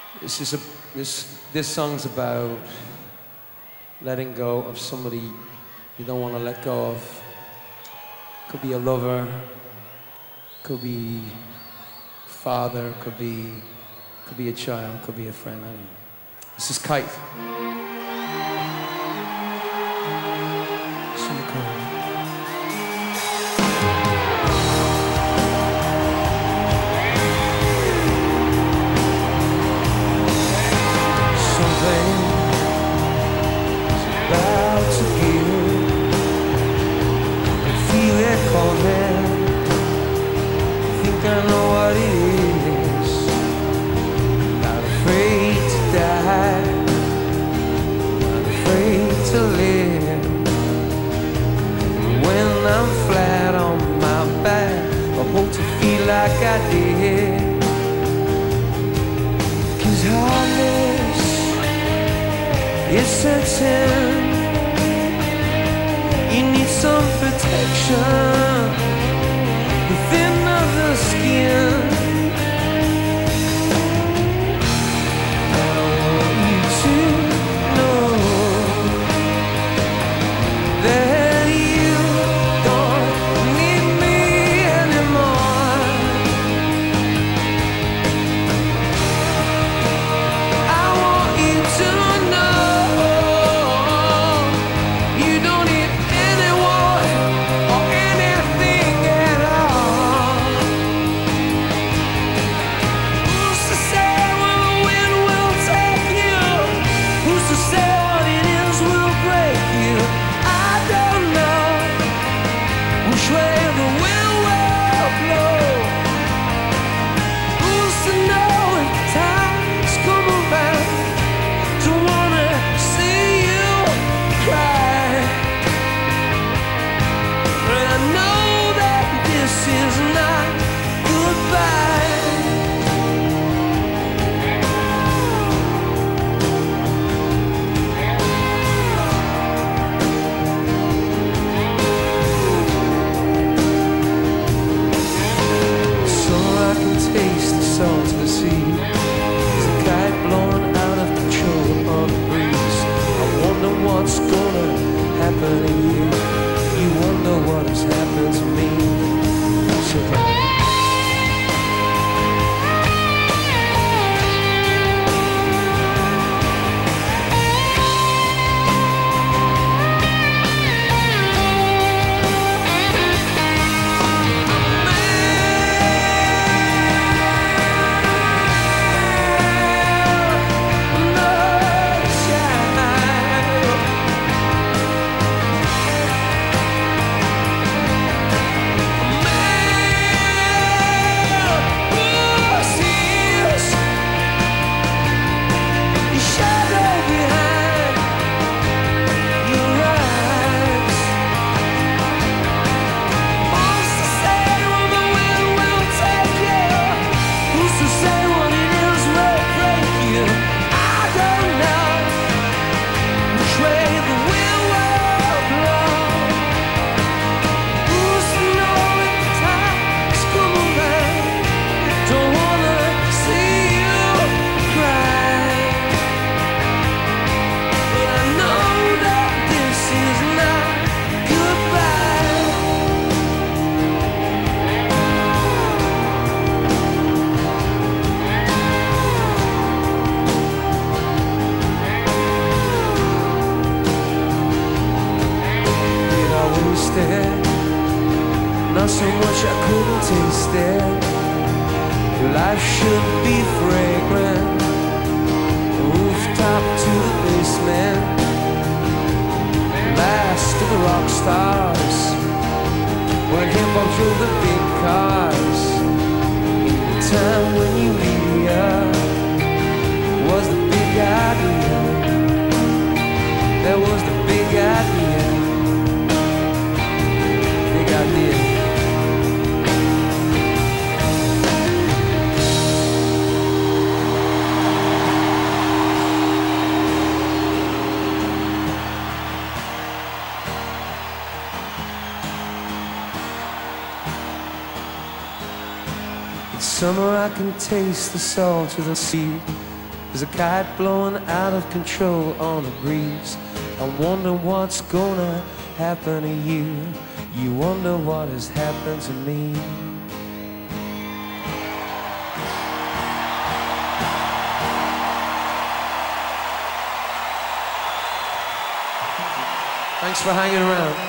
This is this song's about letting go of somebody you don't want to let go of. Could be a lover, could be a father, could be a child, could be a friend. I don't know. This is Kite. See you cold. About to give, I feel it coming. I think I know what it is. Not afraid to die, not afraid to live. And when I'm flat on my back, I hope to feel like I did. 'Cause heartless is certain. You need some protection within the skin. I want you to know that you don't need me anymore. I want you to know you don't need anyone or anything at all. Who's to say where the wind will take you? Who's to say what it is will break you? I don't know which way the wind will blow. Who's to know if time's come around? Don't wanna see you cry. But I know that this is not goodbye. Summer I can taste the salt of the sea. There's a kite blowing out of control on the breeze. I wonder what's gonna happen to you. You wonder what has happened to me. So not so much I couldn't taste it. Life should be fragrant, rooftop to the basement, last of the rock stars, went hip on through the big cars. In the time when you was the big idea. That was the big idea. Big idea. Summer I can taste the salt of the sea. There's a kite blowing out of control on the breeze. I wonder what's gonna happen to you. You wonder what has happened to me. Thanks for hanging around.